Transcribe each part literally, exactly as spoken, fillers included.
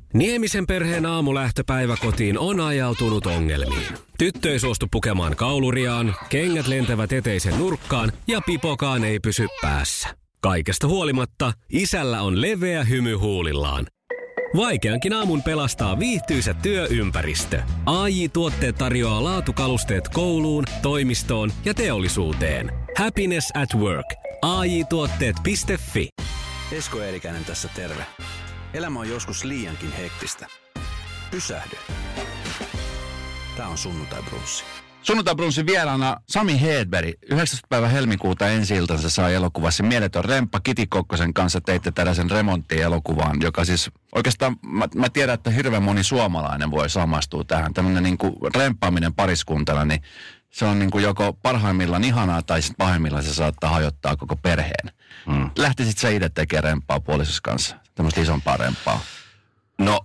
Niemisen perheen aamulähtöpäivä kotiin on ajautunut ongelmiin. Tyttö ei suostu pukemaan kauluriaan, kengät lentävät eteisen nurkkaan ja pipokaan ei pysy päässä. Kaikesta huolimatta, isällä on leveä hymy huulillaan. Vaikeankin aamun pelastaa viihtyisä työympäristö. A J-tuotteet tarjoaa laatukalusteet kouluun, toimistoon ja teollisuuteen. Happiness at work. A J tuotteet piste fi. Esko Eerikäinen tässä terve. Elämä on joskus liiankin hektistä. Pysähdy. Tää on Sunnuntai Brunssi. Sunnuntai Brunssin vieraana Sami Hedberg. yhdeksästoista päivä helmikuuta ensi-iltansa saa elokuvassa Mieletön remppa. Kiti Kokkosen kanssa teitte tällaisen remonttielokuvan, joka siis oikeastaan, mä, mä tiedän, että hirveän moni suomalainen voi samastua tähän. Tämmöinen niin kuin remppaaminen pariskuntana, niin se on niin kuin joko parhaimmillaan ihanaa tai sitten pahimmillaan se saattaa hajottaa koko perheen. Hmm. Lähtisit sä itse tekemään remppaa puolisossa kanssa? Tämmöistä isompaa remppaa? No,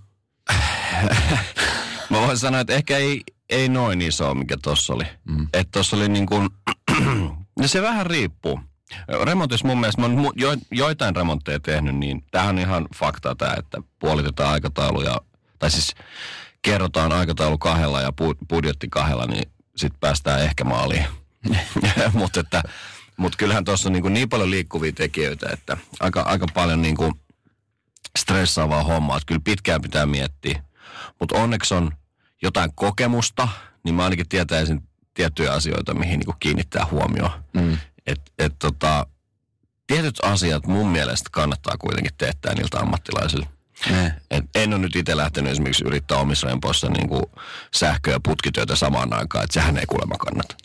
mä voin sanoa, että ehkä ei, ei noin iso, mikä tossa oli. Mm. Että tossa oli niin kuin, ja se vähän riippuu. Remontissa mun mielestä, mä oon jo, joitain remontteja tehnyt, niin tämähän on ihan fakta tämä, että puolitetaan aikatauluja, tai siis kerrotaan aikataulu kahdella ja budjetti kahdella, niin sitten päästään ehkä maaliin. Mutta että Mutta kyllähän tuossa on niin, niin paljon liikkuvia tekijöitä, että aika, aika paljon niin kuin stressaavaa hommaa. Että kyllä pitkään pitää miettiä. Mutta onneksi on jotain kokemusta, niin mä ainakin tietäisin tiettyjä asioita, mihin niin kuin kiinnittää huomioon. Mm. Että et, tota, tietyt asiat mun mielestä kannattaa kuitenkin teettää niiltä ammattilaisille. Et en ole nyt itse lähtenyt esimerkiksi yrittää omissa rempoissa niin kuin sähkö- ja putkityötä samaan aikaan, että sehän ei kuulemma kannata.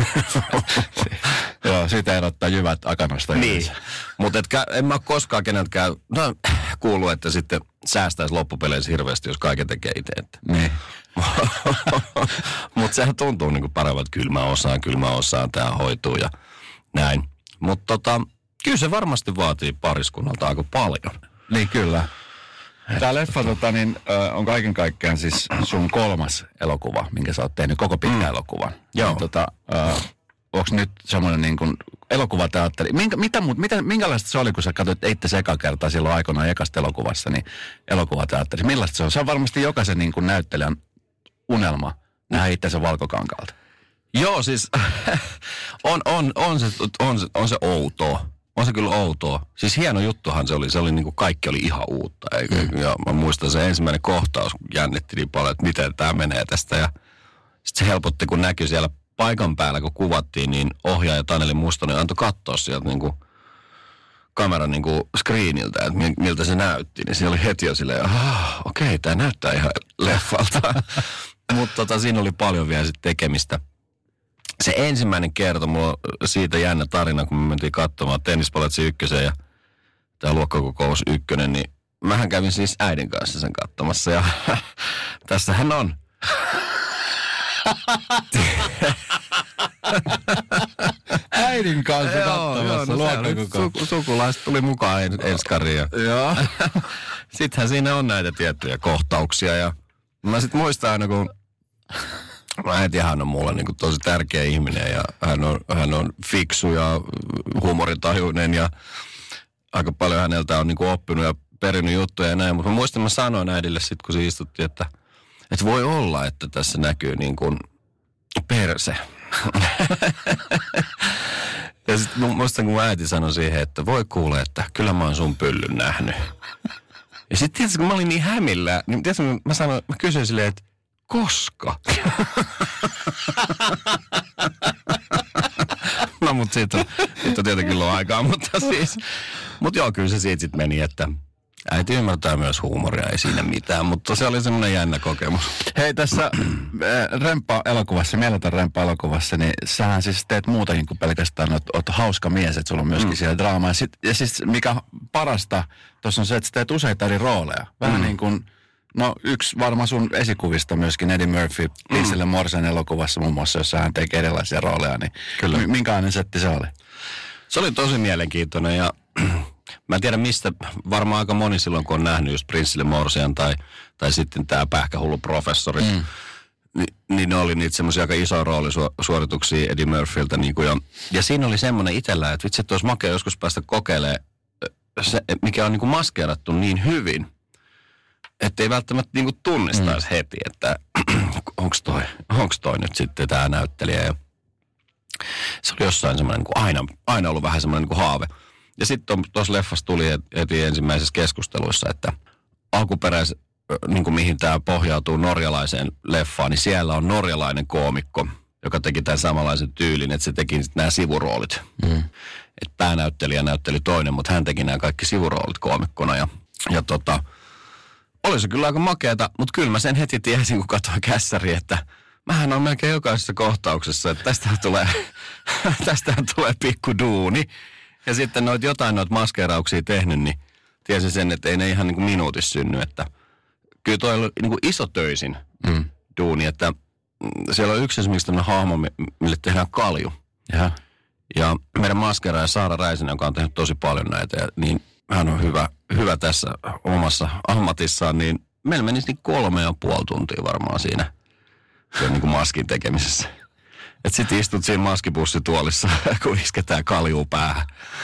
Joo, siitä erottaa jyvät akanasta. Niin, mutta en mä ole koskaan keneltäkään no, kuullut, että sitten säästäisi loppupeleissä hirveästi, jos kaiken tekee itse. Niin. Mutta sehän tuntuu niin kuin paremmin, että kyllä mä osaan, kyllä mä osaan, tämä hoituu ja näin. Mutta tota, kyllä se varmasti vaatii pariskunnalta aika paljon. Niin kyllä. Tämä leffa tota, niin, ö, on kaiken kaikkiaan siis sun kolmas elokuva, minkä sä oot tehnyt, koko pitkä mm. elokuva. Joo. Tota, onko nyt semmoinen niin kuin elokuvateatteri? Minkä, mitä, mitä, minkälaista se oli, kun sä katsoit itse eka kertaa silloin aikoinaan ekasta elokuvassa, niin elokuvateatteri? Millaista se on? Se on varmasti jokaisen niin kuin näyttelijän unelma nähdä itsensä valkokankaalta. Joo, siis on, on, on, se, on, se, on se outoa. On se kyllä outoa. Siis hieno juttuhan se oli. Se oli niin kuin kaikki oli ihan uutta. Mm. Ja mä muistan se ensimmäinen kohtaus, kun jännitti niin paljon, että miten tämä menee tästä. Ja sitten se helpotti, kun näkyi siellä paikan päällä, kun kuvattiin, niin ohjaaja Taneli Mustonen antoi katsoa sieltä niin kuin kameran niin kuin screeniltä, että miltä se näytti. Niin se oli heti jo silleen, ah, okei, okay, tämä näyttää ihan leffalta. Mutta tota, siinä oli paljon vielä sitten tekemistä. Se ensimmäinen kerta, mulla on siitä jännä tarina, kun me mentiin katsomaan Tennispalatsi ykkösen ja tämä luokkakokous ykkönen, niin mähän kävin siis äidin kanssa sen katsomassa ja tässähän on. Äidin kanssa katsomassa luokkakokous. Su- sukulaiset tuli mukaan ens- enskariin ja joo. Sittenhän siinä on näitä tiettyjä kohtauksia ja mä sit muistan aina, kun äitihän on mulle niin kuin tosi tärkeä ihminen ja hän on, hän on fiksu ja huumorintajuinen ja aika paljon häneltä on niin kuin oppinut ja perinnyt juttuja ja näin. Mutta mä muistan, mä sanoin äidille sitten, kun se istuttiin, että, että voi olla, että tässä näkyy niin kuin perse. Ja sitten muistan, kun äiti sanoi siihen, että voi kuule, että kyllä mä oon sun pyllyn nähnyt. Ja sitten tietysti, kun mä olin niin hämillä, niin tietysti mä, sanoin, mä kysyin silleen, että koska? No mut siitä on, siitä on tietenkin ollut aikaa, mutta siis, mut joo, kyllä se siitä sitten meni, että äiti ymmärtää myös huumoria, ei siinä mitään, mutta se oli semmoinen jännä kokemus. Hei, tässä Remppa-elokuvassa, Mieletön Remppa-elokuvassa, niin sähän siis teet muutakin kuin pelkästään, oot, oot hauska mies, että sulla on myöskin mm. siellä draamaa. Ja, sit, ja siis mikä parasta tuossa on se, että sä teet useita eri rooleja. Vähän mm. niin kuin, no yksi varmaan sun esikuvista myöskin Eddie Murphy, Pinsille mm. Morsen elokuvassa muun muassa, jossa hän teki erilaisia rooleja, niin Kyllä. M- minkälainen setti se oli? Se oli tosi mielenkiintoinen ja mä en tiedä mistä, varmaan aika moni silloin kun on nähnyt just Prinssille Morsian tai, tai sitten tämä pähkähullu professori, mm. ni, niin ne oli niitä semmoisia aika isoja roolisuorituksia Eddie Murphyltä. Niin kuin jo. Ja siinä oli semmoinen itsellä, että vitsi, että olisi makea joskus päästä kokeilemaan se, mikä on niin kuin maskeerattu niin hyvin. että ei välttämättä niinku tunnistaisi mm. heti, että onko toi, onks toi nyt sitten tämä näyttelijä. Ja se oli jossain semmoinen niin aina, aina ollut vähän semmoinen niin haave. Ja sitten tuossa leffassa tuli heti ensimmäisessä keskusteluissa, että alkuperäis, niin kuin mihin tämä pohjautuu norjalaiseen leffaan, niin siellä on norjalainen koomikko, joka teki tämän samanlaisen tyylin, että se teki nämä sivuroolit. Mm. Että päänäyttelijä näytteli toinen, mutta hän teki nämä kaikki sivuroolit koomikkona. Ja, ja tota, oli se kyllä aika makeata, mutta kyllä mä sen heti tiesin, kun katsoin kässäriä, että mähän on melkein jokaisessa kohtauksessa, että tästähän tulee, tästähän tulee pikku duuni. Ja sitten noit jotain noita maskeerauksia tehnyt, niin tiesin sen, että ei ne ihan niin kuin minuutissa synny. Että kyllä toi on niin kuin isotöisin mm. duuni, että siellä on yksi esimerkiksi tämmöinen hahmo, mille tehdään kalju. Jaha. Ja meidän maskeeraaja Saara Räisinen, joka on tehnyt tosi paljon näitä, niin hän on hyvä, hyvä tässä omassa ammatissaan, niin meillä menisi niin kolme ja puoli tuntia varmaan siinä, siinä niin kuin maskin tekemisessä. Että sit istut siinä maskipussituolissa, kun isketään kaljuu päähän.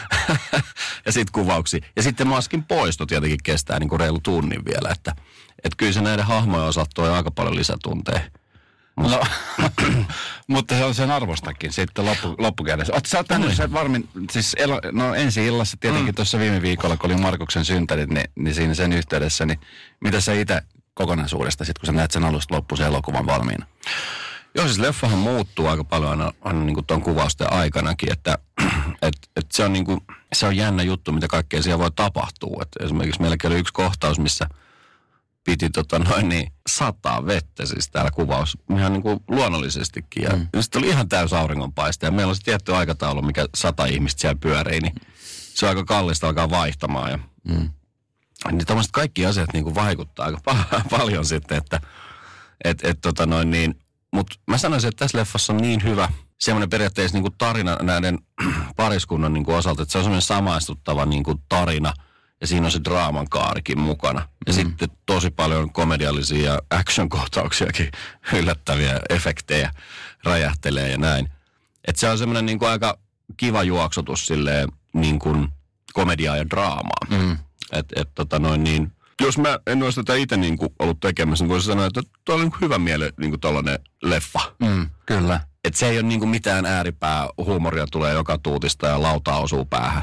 Ja sit kuvauksia. Ja sitten maskin poisto tietenkin kestää niin kuin reilu tunnin vielä. Että et kyllä se näiden hahmojen osalta toi aika paljon lisätunteja. No, mutta se on sen arvostakin sitten loppu, loppukädessä. Oot sä oot nähnyt sen varmin, siis elo, no ensi illassa tietenkin mm. tuossa viime viikolla, kun oli Markuksen synttärit, niin, niin siinä sen yhteydessä, niin mitä sä itse kokonaisuudesta sit, kun sä näet sen alusta loppuun sen elokuvan valmiina? Joo, siis leffahan muuttuu aika paljon aina, aina niin kuin tuon kuvausten aikanakin, että et, et se, on niin kuin, se on jännä juttu, mitä kaikkea siellä voi tapahtua. Et esimerkiksi meilläkin oli yksi kohtaus, missä piti tota noin niin sataa vettä siis täällä kuvaus ihan niin kuin luonnollisestikin. Ja mm. sitten oli ihan täys auringonpaiste ja meillä on se tietty aikataulu, mikä sata ihmistä siellä pyörii, niin se on aika kallista alkaa vaihtamaan. Ja mm. niin tämmöiset kaikki asiat niin kuin vaikuttaa aika pa- paljon sitten, että et, et, tota noin niin. Mutta mä sanoisin, että tässä leffassa on niin hyvä semmoinen periaatteessa niin kuin tarina näiden pariskunnan niin kuin osalta, että se on semmoinen samaistuttava niin kuin tarina ja siinä on se draaman kaarikin mukana. Ja mm. sitten tosi paljon komediallisia ja action-kohtauksiakin, yllättäviä efektejä räjähtelee ja näin. Että se on semmoinen niin kuin aika kiva juoksutus silleen niin kuin komediaa ja draamaa. Mm. Että et, tota noin niin... Jos mä en olisi tätä itse niin kuin ollut tekemässä, niin voisi sanoa, että tuo on niin kuin hyvä miele niin kuin tollainen leffa. Mm, kyllä. Että se ei ole niin kuin mitään ääripää huumoria tulee joka tuutista ja lauta osuu päähän.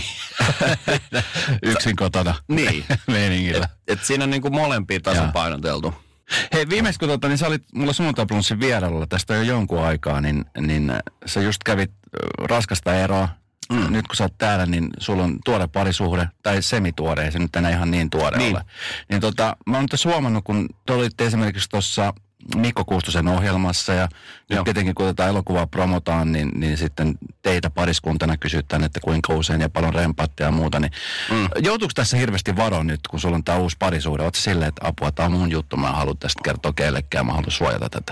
Yksin kotona. Niin. Meiningillä. Et, et siinä on niin kuin molempia tasapainoteltu. Hei, viimeis kun tota, niin sä olit mulla Sunnuntai-Blunssin vierailulla tästä jo jonkun aikaa, niin, niin sä just kävit raskasta eroa. Mm. Nyt kun sä oot täällä, niin sulla on tuore parisuhde, tai semituore, ei se nyt enää ihan niin tuore niin. ole. Niin tota, mä oon nyt huomannut, kun te olitte esimerkiksi tuossa Mikko Kuustosen ohjelmassa, ja nyt tietenkin kun tätä elokuvaa promotaan, niin, niin sitten teitä pariskuntana kysytään, että kuinka usein ja paljon rempaattia ja muuta, niin mm. joutuuko tässä hirveästi varoa nyt, kun sulla on tää uusi parisuhde? Oot sä silleen, että apua, tää on mun juttu, mä en halua tästä kertoa kellekään, mä haluan suojata tätä?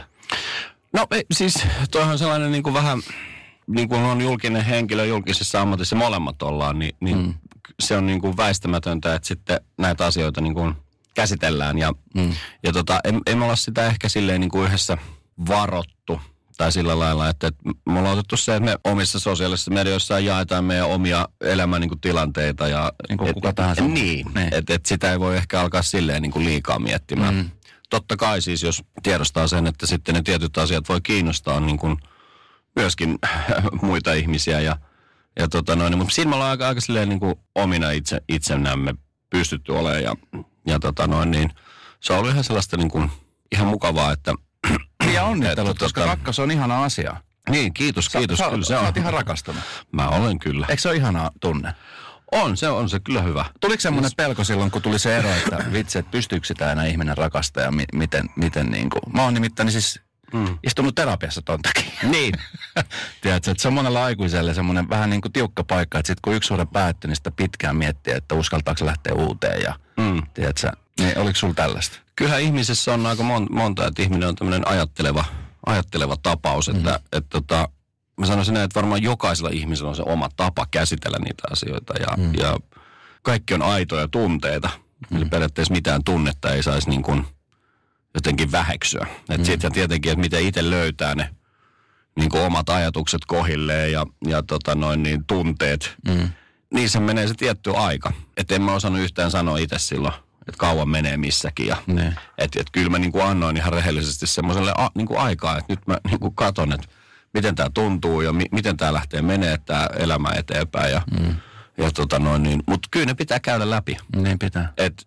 No ei, siis toihan on sellainen niin kuin vähän... Niin kuin on julkinen henkilö julkisessa ammatissa, molemmat ollaan, niin, niin mm. se on niin kuin väistämätöntä, että sitten näitä asioita niin kuin käsitellään. Ja, mm. ja tota, en, en me olla sitä ehkä silleen niin kuin yhdessä varottu tai sillä lailla, että, että me ollaan otettu se, että me omissa sosiaalisissa medioissa jaetaan meidän omia elämän niin kuin tilanteita. Ja, niin kuin et, kuka tahansa. Niin, niin. että et sitä ei voi ehkä alkaa silleen niin kuin liikaa miettimään. Mm. Totta kai siis, jos tiedostaa sen, että sitten ne tietyt asiat voi kiinnostaa niin kuin myöskin muita ihmisiä ja, ja tota noin, mutta siinä me ollaan aika, aika silleen niin kuin omina itse, itsenämme pystytty olemaan ja, ja tota noin, niin se on ollut ihan sellaista niin kuin, ihan mukavaa, että... Ja onnittelut, koska tota, rakkaus on ihana asia. Niin, kiitos, sä, kiitos. Sä, kyllä, sä, se sä on. oot ihan rakastunut. Mä olen kyllä. Eikö se ole ihana tunne? On, se on se kyllä hyvä. Tuliko semmoinen pelko silloin, kun tuli se ero, että vitsi, että pystyykö sitä enää ihminen rakastaa ja mi- miten, miten niin kuin... Mä oon nimittäin siis... Mm. Istunut terapiassa ton takia. Niin. Tiedätkö, että se on monella aikuiselle semmoinen vähän niin kuin tiukka paikka, että sitten kun yksi suhde päättyy, niin sitä pitkään miettiä, että uskaltaako lähteä uuteen ja mm. tiedätkö, niin oliko sulla tällaista? Kyllähän ihmisessä on aika mon- monta, että ihminen on tämmöinen ajatteleva, ajatteleva tapaus, että mm-hmm. et, tota, mä sanoisin näin, että varmaan jokaisella ihmisellä on se oma tapa käsitellä niitä asioita ja, mm. ja kaikki on aitoja tunteita, mm. eli periaatteessa mitään tunnetta ei saisi niin kuin jotenkin väheksyä. Että mm. sitten tietenkin, että miten itse löytää ne niin kuin omat ajatukset kohilleen ja, ja tota noin, niin tunteet. Mm. Niissä menee se tietty aika. Että en mä osannut yhtään sanoa itse silloin, että kauan menee missäkin. Ja, niin. että et kyllä mä niin kuin annoin ihan rehellisesti semmoiselle a, niin kuin aikaa, että nyt mä niin kuin katon, että miten tämä tuntuu ja mi, miten tämä lähtee menee tämä elämä eteenpäin. Ja, mm. ja tota noin niin, mutta kyllä ne pitää käydä läpi. Niin pitää. Et,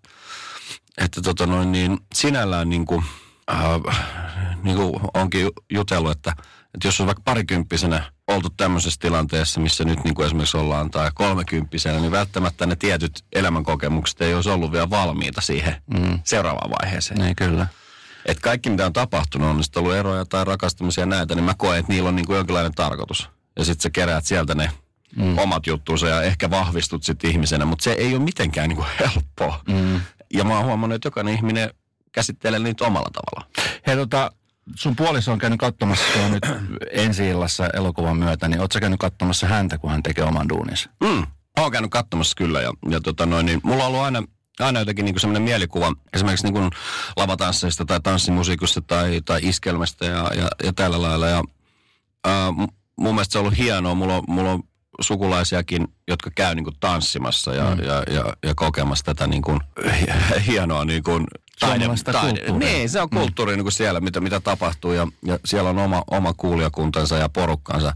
että tota noin niin, sinällään niin kuin, äh, niin kuin onkin jutellut, että, että jos on vaikka parikymppisenä oltu tämmöisessä tilanteessa, missä nyt niin kuin esimerkiksi ollaan, tai kolmekymppisenä, niin välttämättä ne tietyt elämänkokemukset ei olisi ollut vielä valmiita siihen mm. seuraavaan vaiheeseen. Niin kyllä. Että kaikki mitä on tapahtunut, on sitten ollut eroja tai rakastumisia näitä, niin mä koen, että niillä on niin kuin jonkinlainen tarkoitus. Ja sitten sä keräät sieltä ne mm. omat juttuunsa ja ehkä vahvistut sitten ihmisenä, mutta se ei ole mitenkään niin kuin helppoa. Mm. Ja mä oon huomannut, että jokainen ihminen käsittelee niitä omalla tavalla. Hei tota, sun puoliso on käynyt katsomassa tuo nyt ensi-illassa elokuvan myötä, niin ootko sä käynyt katsomassa häntä, kun hän tekee oman duuninsa? Mm. Oon käynyt katsomassa kyllä ja, ja tota noin, niin mulla on ollut aina, aina jotenkin niinku semmoinen mielikuva, esimerkiksi niinku lavatansseista tai tanssimusiikista tai, tai iskelmästä ja, ja, ja tällä lailla. Ja, ää, mun mielestä se on ollut hienoa, mulla on, mulla on sukulaisiakin, jotka käy niinku tanssimassa ja, mm. ja, ja, ja kokemassa tätä niinku hienoa niinku taide, taide. Niin, se on kulttuuri mm. niinku siellä, mitä, mitä tapahtuu ja, ja siellä on oma, oma kuulijakuntansa ja porukkansa.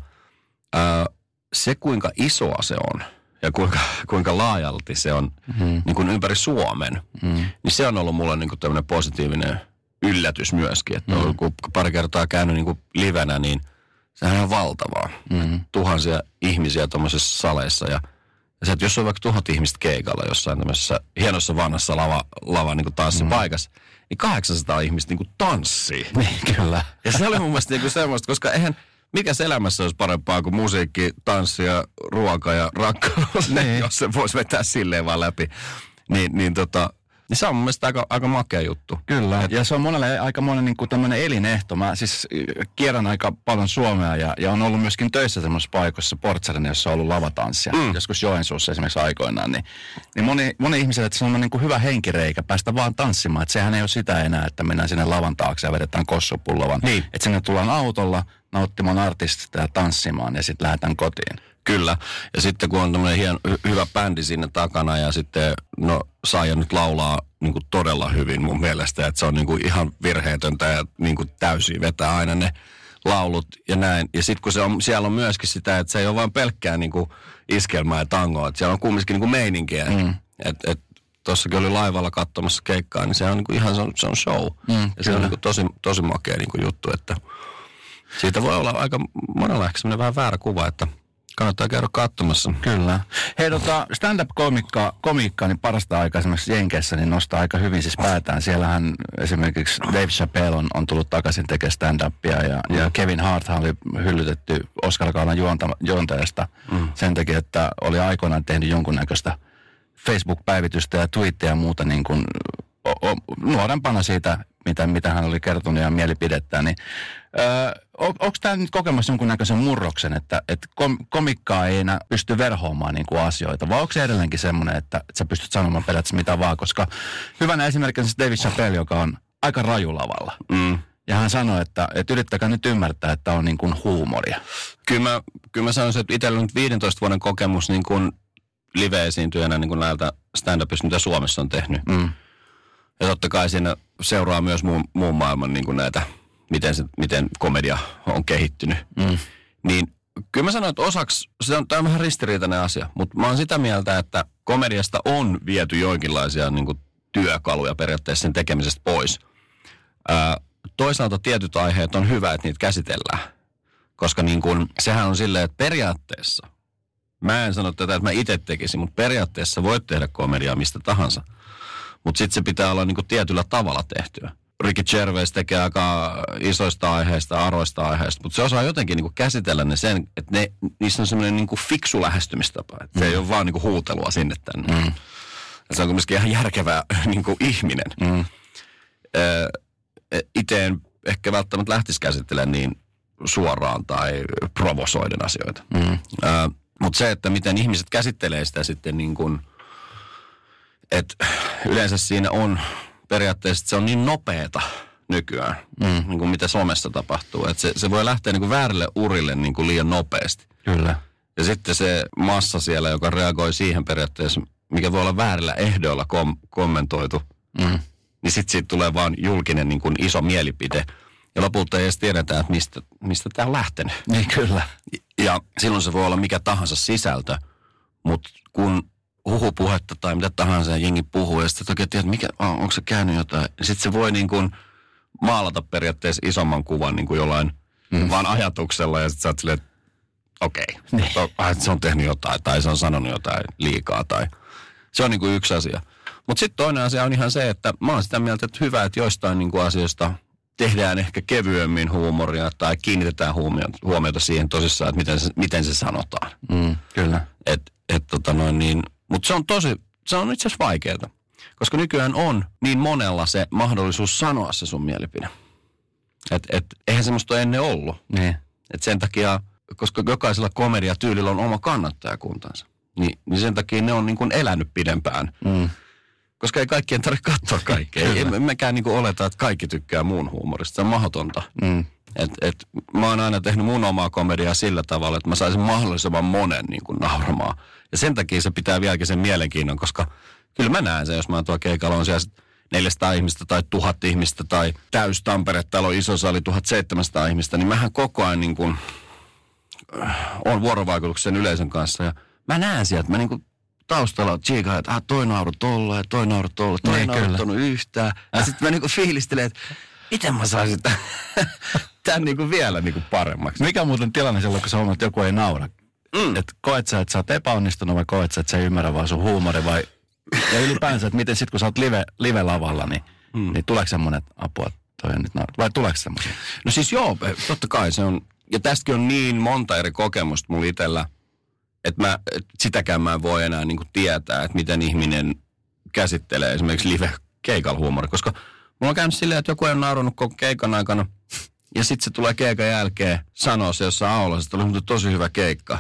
Ää, se, kuinka isoa se on ja kuinka, kuinka laajalti se on mm. niinku ympäri Suomen, mm. niin se on ollut mulle niinku tämmöinen positiivinen yllätys myöskin. Että mm. kun pari kertaa käynyt niinku livenä, niin sehän on valtavaa. Mm-hmm. Tuhansia ihmisiä tuommoisissa saleissa. Ja, ja se, että jos on vaikka tuhat ihmistä keikalla jossain tämmöisessä hienossa vanhassa lava, lava niin kuin tanssipaikassa, mm-hmm. niin kahdeksansataa ihmistä niin kuin tanssii. Niin, kyllä. Ja se oli mun mielestä niin kuin semmoista, koska eihän mikäs elämässä olisi parempaa kuin musiikki, tanssi ja ruoka ja rakkaus, niin. jos se voisi vetää silleen vaan läpi. Niin, niin tota... Niin se on mun mielestä aika, aika makea juttu. Kyllä, et... ja se on monelle aika monen niin kuin tämmöinen elinehto. Mä siis kierrän aika paljon Suomea ja, ja on ollut myöskin töissä semmoisessa paikoissa, Portsarina, jossa on ollut lavatanssia. Mm. Joskus Joensuussa esimerkiksi aikoinaan. Niin, niin moni, moni ihmiselle, että se on niin kuin hyvä henkireikä päästä vaan tanssimaan. Että sehän ei ole sitä enää, että mennään sinne lavan taakse ja vedetään kossupullovan. Niin. Että sinne tullaan autolla nauttimaan artistista ja tanssimaan ja sitten lähdetään kotiin. Kyllä. Ja sitten kun on tämmöinen hieno, hy- hyvä bändi sinne takana ja sitten, no Saija nyt laulaa niin kuin todella hyvin mun mielestä, että se on niin kuin ihan virheetöntä ja niin kuin täysin vetää aina ne laulut ja näin. Ja sitten kun se on, siellä on myöskin sitä, että se ei ole vain pelkkää niin kuin iskelmää ja tangoa, että siellä on kumminkin niin kuin meininkiä. Mm. Että et, tossakin oli laivalla katsomassa keikkaa, niin se on niin kuin ihan se on, se on show. Mm, ja se on niin kuin tosi, tosi makea niin kuin juttu, että siitä voi olla aika monella ehkä semmoinen vähän väärä kuva, että kannattaa käydä katsomassa. Kyllä. Hei, tota, stand-up-komiikka, komiikka, niin parasta aikaa esimerkiksi Jenkeissä, niin nostaa aika hyvin siis päätään. Siellähän esimerkiksi Dave Chappelle on, on tullut takaisin tekemään stand-upia ja, mm. ja Kevin Harthan oli hyllytetty Oscar-gaalan juonta, juontajasta mm. sen takia, että oli aikoinaan tehnyt jonkunnäköistä Facebook-päivitystä ja tweettejä ja muuta niin kuin o, o, nuorempana siitä, mitä, mitä hän oli kertonut ja mielipidettä, niin öö, on, onko tämä nyt kokemassa jonkunnäköisen murroksen, että et kom, komikkaa ei enää pysty verhoamaan niin kuin asioita, vai onko se edelleenkin semmoinen, että, että sä pystyt sanomaan periaatteessa mitä vaan, koska hyvänä esimerkkinä se Dave Chappelle, joka on aika rajulavalla. Mm. Ja hän sanoi, että, että yrittäkää nyt ymmärtää, että on niin kuin huumoria. Kyllä mä, kyllä mä sanoisin, että itsellä on nyt viidentoista vuoden kokemus niin kuin live-esiintyjänä niin kuin näiltä stand-upista, mitä Suomessa on tehnyt. Mm. Ja totta kai siinä seuraa myös muun, muun maailman niin kuin näitä, miten, se, miten komedia on kehittynyt. Mm. Niin kyllä mä sanon, että osaksi, se on, tämä on vähän ristiriitainen asia, mutta mä oon sitä mieltä, että komediasta on viety joinkinlaisia niin kuin työkaluja periaatteessa sen tekemisestä pois. Ää, toisaalta tietyt aiheet on hyvä, että niitä käsitellään, koska niin kuin, sehän on silleen, että periaatteessa, mä en sano tätä, että mä itse tekisin, mutta periaatteessa voit tehdä komediaa mistä tahansa. Mutta sitten se pitää olla niinku tietyllä tavalla tehtyä. Ricky Gervais tekee aika isoista aiheista, aroista aiheista, mutta se osaa jotenkin niinku käsitellä ne sen, että ne, niissä on semmoinen niinku fiksu lähestymistapa. Että se mm. ei ole vaan niinku huutelua sinne tänne. Mm. Se on kumminkin ihan järkevä niinku ihminen. Mm. Itse en ehkä välttämättä lähtisi käsittelemään niin suoraan tai provosoiden asioita. Mm. Mutta se, että miten ihmiset käsittelee sitä sitten niin kuin, että yleensä siinä on periaatteessa, se on niin nopeeta nykyään, mm. niin kuin mitä somessa tapahtuu. Että se, se voi lähteä niin kuin väärille urille niin kuin liian nopeasti. Kyllä. Ja sitten se massa siellä, joka reagoi siihen periaatteessa, mikä voi olla väärillä ehdoilla kom- kommentoitu, Mm. Niin sit siitä tulee vaan julkinen niin kuin iso mielipide. Ja lopulta ei edes tiedetä, että mistä, mistä tämä on lähtenyt. Niin kyllä. Ja silloin se voi olla mikä tahansa sisältö, mutta kun huhupuhetta tai mitä tahansa ja jengi puhuu ja sitten oikein tiedät, mikä, onko se käynyt jotain. Ja sitten se voi niin kuin maalata periaatteessa isomman kuvan niin kuin jollain mm. vaan ajatuksella ja sitten sä oot silleen, että okei, okay, niin. se on tehnyt jotain tai se on sanonut jotain liikaa tai se on niin kuin yksi asia. Mutta sitten toinen asia on ihan se, että mä oon sitä mieltä, että hyvä, että joistain niin kuin asioista tehdään ehkä kevyemmin huumoria tai kiinnitetään huomiota, huomiota siihen tosissaan, että miten se, miten se sanotaan. Mm, kyllä. Et, et, tota noin, niin, mutta se on tosi, se on itse asiassa vaikeaa, koska nykyään on niin monella se mahdollisuus sanoa se sun mielipide. Et, et, eihän semmoista ennen ollut. Niin. Et sen takia, koska jokaisella komediatyylillä on oma kannattajakuntansa, niin, niin sen takia ne on niin kuin elänyt pidempään. Mm. Koska ei kaikkien tarvitse katsoa kaikkea. Ei mekään niinku oleta, että kaikki tykkää muun huumorista. Se on mahdotonta. Mm. Et, et, mä oon aina tehnyt mun omaa komediaa sillä tavalla, että mä saisin mahdollisimman monen niinku nauramaan. Ja sen takia se pitää vieläkin sen mielenkiinnon, koska kyllä mä näen sen, jos mä oon tuolla keikalla, on siellä neljäsataa ihmistä tai tuhat ihmistä tai täys Tampere, täällä on iso sali tuhatseitsemänsataa ihmistä, niin mähän koko ajan niinku, äh, on vuorovaikutuksen yleisön kanssa. Ja mä näen sieltä, mä niinku taustalla tsiikaa, että ah, toi nauru tolla ja toi nauru tolla, toi ei naurattanut yhtään. Ja äh. sitten mä niinku fiilistelen, että miten mä saisin tämän, tämän niinku vielä niinku paremmaksi. Mikä on muuten tilanne silloin, kun sä huomaat, että joku ei naura? Mm. Että koet sä, että sä oot epäonnistunut vai koet sä, että sä ei ymmärrä vaan sun huumori vai... Ja ylipäänsä, että miten sit kun sä oot live, live-lavalla, niin, mm. niin tuleeko semmoinen, että apua, toi on nyt naura? Vai tuleeko semmoinen? No siis joo, totta kai se on, ja tästäkin on niin monta eri kokemusta mulla itsellä, että mä, et sitäkään mä en voi enää niinku tietää, että miten ihminen käsittelee esimerkiksi live-keikalla huumoria. Koska mulla on käynyt silleen, että joku ei ole naurannut koko keikan aikana, ja sitten se tulee keikan jälkeen sanoa se jossain aulassa, että oli tosi hyvä keikka.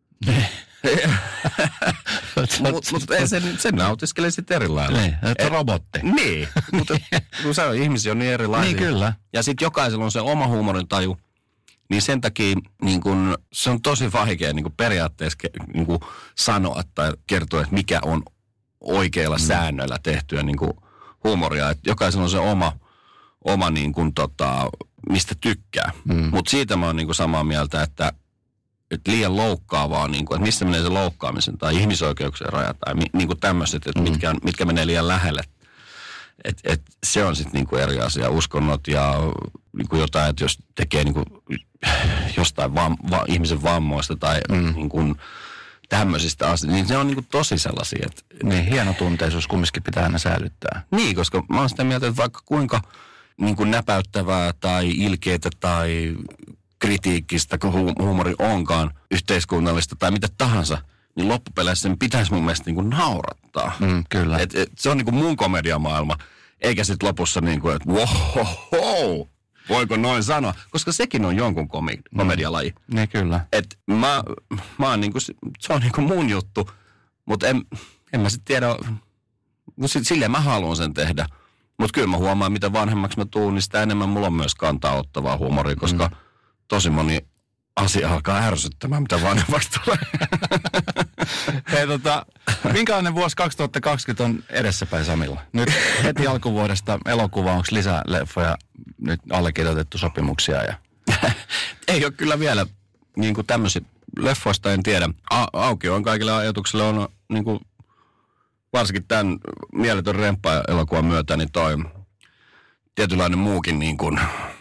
Mutta mut, sen, sen nautiskelee sitten eri lailla. Niin, että et, robotti. Niin, mutta kun se on, ihmisiä on niin erilaisia. Niin kyllä. Ja sitten jokaisella on se oma huumorintaju. Niin sen takia niin kun, se on tosi vaikea niin kun periaatteessa niin kun sanoa tai kertoa, että mikä on oikeilla mm. säännöillä tehtyä niin kun huumoria. Et jokaisella on se oma, oma niin kun, tota, mistä tykkää. Mm. Mutta siitä mä oon niin kun samaa mieltä, että, että liian loukkaavaa, niin kun, että missä menee se loukkaamisen tai ihmisoikeuksien raja tai niin kun tämmöiset, että mm. mitkä, mitkä menee liian lähelle. Et, et se on sitten niinku eri asia. Uskonnot ja niinku jotain, että jos tekee niinku jostain vam, va, ihmisen vammoista tai mm. niinku tämmöisistä asioista, niin se on niinku tosi sellaisia. Et, niin, hienotunteisuus kumminkin pitää aina säilyttää. Niin, koska mä oon sitä mieltä, että vaikka kuinka niinku näpäyttävää tai ilkeitä tai kritiikkistä, kun hu, huumori onkaan yhteiskunnallista tai mitä tahansa, niin loppupeleissä sen pitäisi mun mielestä niinku naurattaa. Mm, kyllä. Et, et, se on niinku mun komediamaailma, eikä sitten lopussa niinku, että wow, voiko noin sanoa? Koska sekin on jonkun komi- komedialaji. Mm. Niin kyllä. Et mä, mä oon niinku, se on niinku mun juttu, mutta en, en mä sitten tiedä, no silleen mä haluan sen tehdä. Mutta kyllä mä huomaan, mitä vanhemmaksi mä tuun, niin sitä enemmän mulla on myös kantaa ottavaa huumoria, koska mm. tosi moni asia alkaa ärsyttämään, mitä vanhemmaksi tulee. Hei tota, minkälainen vuosi kaksituhattakaksikymmentä on edessäpäin Samilla? Nyt heti alkuvuodesta elokuva, onko lisää leffoja nyt allekirjoitettu sopimuksia? Ja... Ei ole kyllä vielä niin kuin tämmöisiä leffoista, en tiedä. A- auki on kaikille ajatuksille, on niin kuin, varsinkin tämän Mieletön remppa-elokuvan myötä, niin toi tietynlainen muukin niin kuin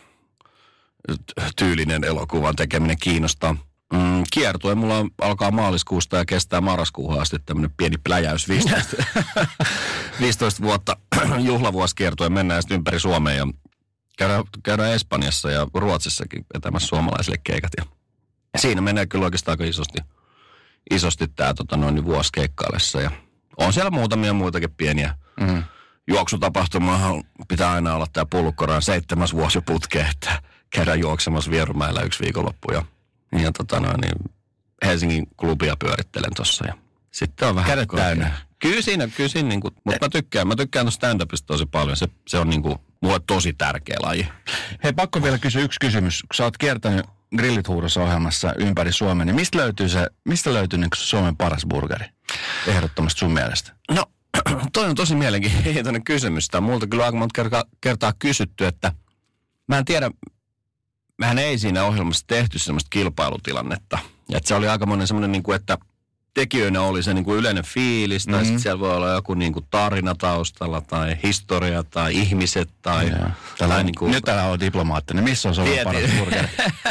tyylinen elokuvan tekeminen kiinnostaa. Mm, kiertue mulla alkaa maaliskuusta ja kestää marraskuuhun asti tämmönen pieni pläjäys, viisitoista, viisitoista vuotta juhlavuosikiertue, mennään sitten ympäri Suomea ja käydään, käydään Espanjassa ja Ruotsissakin vetämässä suomalaisille keikat. Ja siinä menee kyllä oikeastaan aika isosti, isosti tää tota, noin vuosikeikkailessa ja on siellä muutamia muitakin pieniä mm. juoksutapahtumaa. Pitää aina olla tää Pullukkoraan seitsemäs vuosi putkeen, että käydään juoksemassa Vierumäellä yksi viikonloppu ja, ja tota noin, niin Helsingin klubia pyörittelen tossa ja sitten on vähän... Kädet täynnä. Kyllä siinä, kyllä siinä niinku, mutta mä tykkään, mä tykkään tuosta stand-upista tosi paljon. Se, se on niinku mulle tosi tärkeä laji. Hei, pakko vielä kysyä yksi kysymys. Kun sä oot kiertänyt Grillit huudossa -ohjelmassa ympäri Suomen, niin mistä löytyy se, mistä löytyy niin Suomen paras burgeri? Ehdottomasti sun mielestä. No, toi on tosi mielenkiintoinen kysymys. Tämä on multa kyllä aika monta kertaa, kertaa kysytty, että mä en tiedä, mehän ei siinä ohjelmassa tehty semmoista kilpailutilannetta. Ja että se oli aika monen semmoinen, niin kuin, että tekijöinä oli se niin kuin yleinen fiilis, tai mm-hmm. sitten siellä voi olla joku niin kuin tarina taustalla, tai historia, tai ihmiset, tai... tai niin kuin... Nyt täällä on diplomaattinen. Missä on se ollut paras burgeri?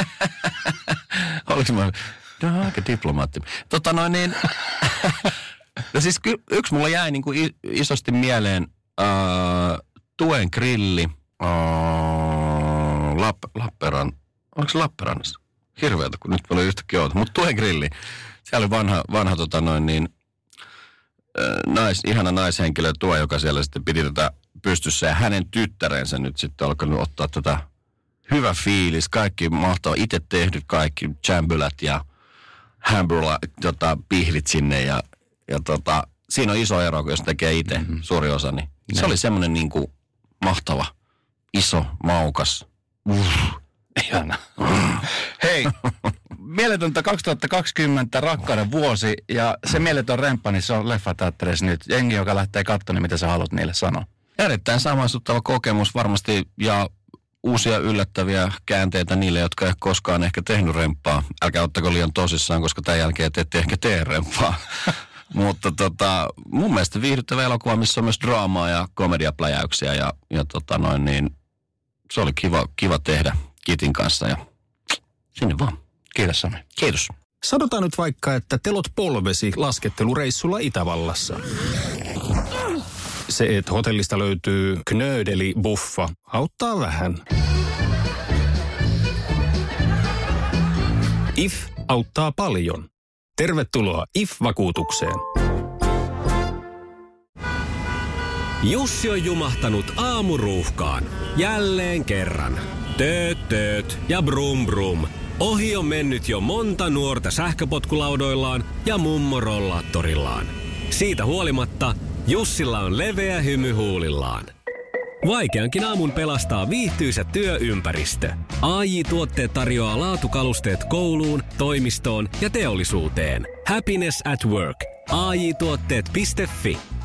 Oliko mä... No, aika diplomaatti. Tota noin niin... no siis ky- yksi mulla jäi niin kuin i- isosti mieleen äh, Tuen grilli äh, Lapp- Lapperan... Oliko se Lappeenrannassa? Hirveältä, kun nyt mä olin yhtäkkiä outo. Mutta Tuen grilli. Siellä oli vanha, vanha tota noin niin, äh, nais, ihana naishenkilö Tue, joka siellä sitten piti tätä pystyssä. Ja hänen tyttärensä nyt sitten alkanut ottaa tätä hyvä fiilis. Kaikki mahtava. Itse tehdyt kaikki chambylät ja hambula, tota, pihvit sinne. Ja, ja tota, siinä on iso ero, jos tekee itse mm-hmm. suuri osa. Niin se ne. Oli semmoinen niin kuin mahtava, iso, maukas. Uff. Ihana. Hei, mieletöntä kaksituhattakaksikymmentä, rakkauden vuosi, ja se mieletön remppa, niin se on leffateatterissa nyt. Jengi, joka lähtee katsomaan, niin mitä sä haluat niille sanoa? Erittäin samaistuttava kokemus varmasti, ja uusia yllättäviä käänteitä niille, jotka ei koskaan ehkä tehnyt remppaa. Älkää ottako liian tosissaan, koska tämän jälkeen te ette ehkä tee remppaa. Mutta tota, mun mielestä viihdyttävä elokuva, missä on myös draamaa ja komediapläjäyksiä, ja, ja tota noin, niin se oli kiva, kiva tehdä Kitin kanssa, ja sinne vaan. Kiitos, Sami. Kiitos. Sanotaan nyt vaikka, että telot polvesi laskettelureissulla Itävallassa. Se, että hotellista löytyy knöydeli-buffa, auttaa vähän. I F auttaa paljon. Tervetuloa I F-vakuutukseen. Jussi on jumahtanut aamuruuhkaan. Jälleen kerran. Tööt, tööt ja brum brum. Ohi on mennyt jo monta nuorta sähköpotkulaudoillaan ja mummorollaattorillaan. Siitä huolimatta Jussilla on leveä hymy huulillaan. Vaikeankin aamun pelastaa viihtyisä työympäristö. A J-tuotteet tarjoaa laatukalusteet kouluun, toimistoon ja teollisuuteen. Happiness at work. A J tuotteet piste fi